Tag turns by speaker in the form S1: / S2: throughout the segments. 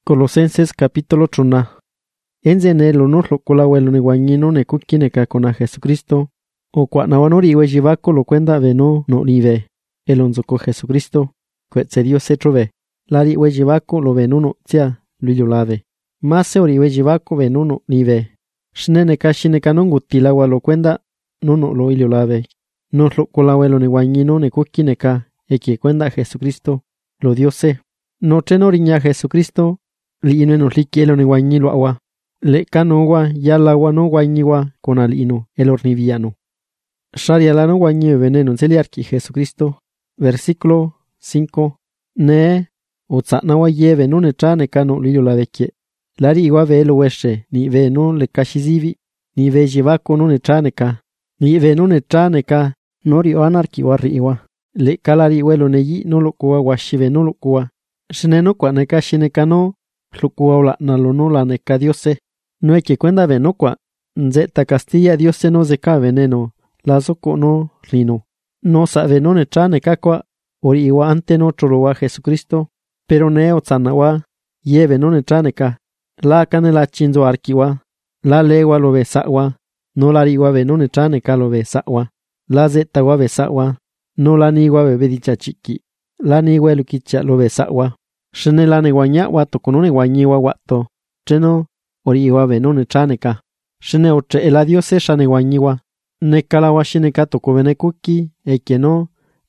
S1: Colosenses capítulo 3. Enzene lo no lo colawelo ni guañino ne kukineka con a Jesucristo. O cuanawanori iwe jivako lo cuenda veno no nive. El onzoko Jesucristo. Cuetse Dios se trove. Lari iwe jivako lo venuno tia luilolave. Mase ori iwe jivako venuno nive. Shneneka shineka nongutilawa lo cuenda nono lo ilolave. No lo colawelo ni guañino ne kukineka. Eki cuenda Jesucristo. Lo Dios se. No trenoriña Jesucristo. Liino nos liquielo ni guañilo agua. Le canowa ya la agua no guañiwa con alino, el horniviano. Sharia la no guañi veneno en celiarki Jesucristo. Versículo 5. Ne, utsanawa ye venune trane cano lilo la vecchie. Lari igua ve lo weshe, ni ve no le kashizivi, ni ve jivako no ne traneka, ni ve no ne traneka, nori o anarki warri iwa. Le kalari welo neyi no lo kuwa washive no lo kuwa. Shneno kwa neka shinekano. Lukua na lono la neka diose. No hay que cuenda venocua. Nzeta Castilla diose no zeka veneno. La zoko no rino. No sabe no necha nekakwa. Ori iwa ante no trolowa Jesucristo. Pero neo tzanawa. Yeve no necha neka. La canela chinzo arkiwa. La legua lo besawa. No la rigua ve no necha neka lo besawa. La zeta wa besawa. No la nigua bebe dicha chiki. La nigua lukicha lo besawa. Shene la neguaña wato con un neguañiwa wato. Cheno oriwa venone chaneka. Shene oche el adiós se neguañiwa. Nekalawa shineka toko venekuki. Ekeno.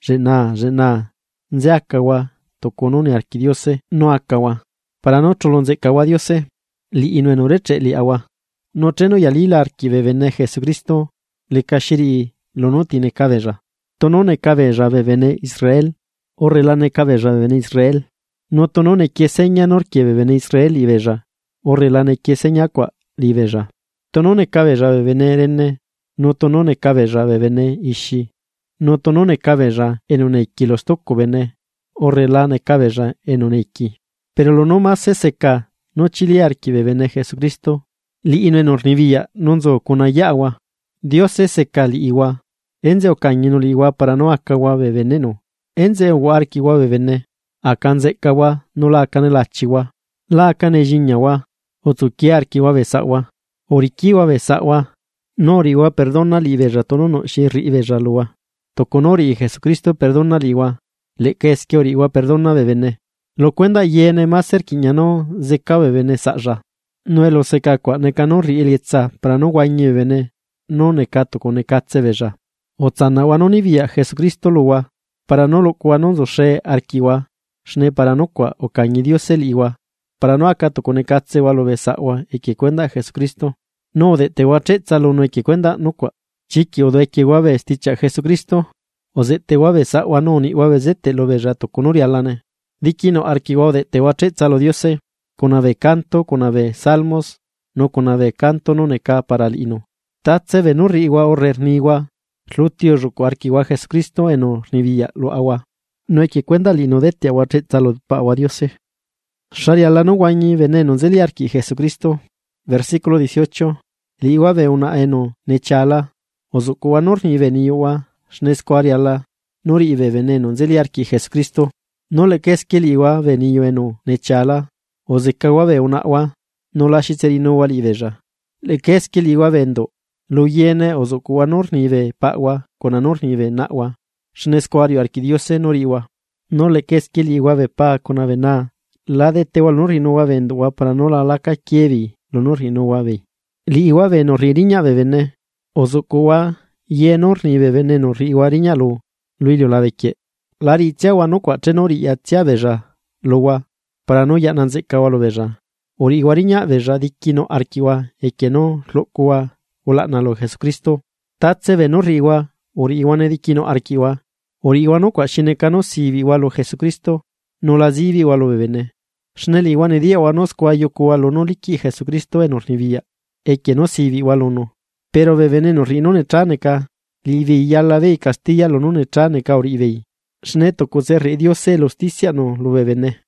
S1: Jena. Nze akawa. Toko no ne arquidiose. No akawa. Para no cholonze kawa diose. Li inuenoreche li awa. No cheno yalila arquive vene Jesucristo. Le kashiri lo no tiene cabella. Tono ne cabella vene Israel. Orrela ne cabella vene Israel. No tono ne kieseña nor kie bebene Israel y bella. Orrela ne kieseña qua li bella. Tono ne cabella bebene renne. No tono ne cabella bebene ishi. No tono ne cabella en un eiki los toco bene. Orrela ne cabella en un eiki. Pero lo no más se seca. No chiliar ki bebene Jesucristo. Li ino en ornivia nonzo kuna yawa. Dios se seca li iwa. Enze o cañino li iwa para no akawa bebeneno. Enze o arkiwa bebene. Akanze kawa no la canela chiwa. La kane jiñawa. Otsukiar kiwa besawa. Orikiwa besawa. Noriwa perdona li berratono no shirri berralua. Tokonori y Jesucristo perdona liwa. Le que es que oriwa perdona bebene. Lo cuenda yene más cerquiñano zeka bebene sa'ra. No elo seca kwa nekano ri elietza para no guañe bebene. No nekato con nekatse bella. Otzanawa no nivia Jesucristo luwa. Para no lo cuano doshe arkiwa. Shne para no kwa o cañi Dios el iwa. Para no akato konekatse wa lo besawa y que cuenda Jesucristo. No de te wachetza lo no y que cuenda no kwa. Chiki o de que wabe esticha Jesucristo. O de te wabe sawa no ni wabe zete lo bejato konuri alane. Dikino arkiwa de te wachetza lo Diose. Con ave canto, con ave salmos. No con ave canto no neka para lino. Tatse venurri iwa o rerniwa. Lutio ruko arkiwa Jesucristo eno nivia lo agua. No hay que cuenta lino de te aguachetza lo pa diose. Sharia la no guañi veneno zeliarki Jesucristo. Versículo 18. Liwa ve una eno nechala. Ozukuwa norni veniwa. Shnesquariala. Nori ive veneno zeliarki Jesucristo. No le que liwa veniyo eno nechala. Ozekawa ve una wa. No la shitserino wal iveja. Le que liwa vendo. Lo yene ozukuwa norni ve pawa. Con anorni ve nawa. Shnesquario arquidiose noriwa. No le que liwa ve pa con avena. La de tewal no rinowa vendua para no la laca kievi. Lo no rinowa ve. Li iwa ve no ririña bebene. Ozukuwa ye no ri bebene no riwa riña lo. Luilio la veke. La richawa no kwa chenori ya tia beja. Lowa. Para no ya nanze kawalo beja. Ori guariña beja dikino arkiwa. Eke no lokuwa. Ola na lo Jesucristo. Tatse ve no riwa. Ori iwane dikino arkiwa. Ori iwano kwa shinekano sivi walo Jesucristo. No la zivi walo bebene. Shnel iwane dia wanos kwa yokuwa lo no liki Jesucristo en ornivia. Eke no sivi walo no. Pero bebene no rino ne traneka. Livi ya la ve Castilla lo no ne traneka orivei. Shneto kozerre Dios se hosticia no lo bebene.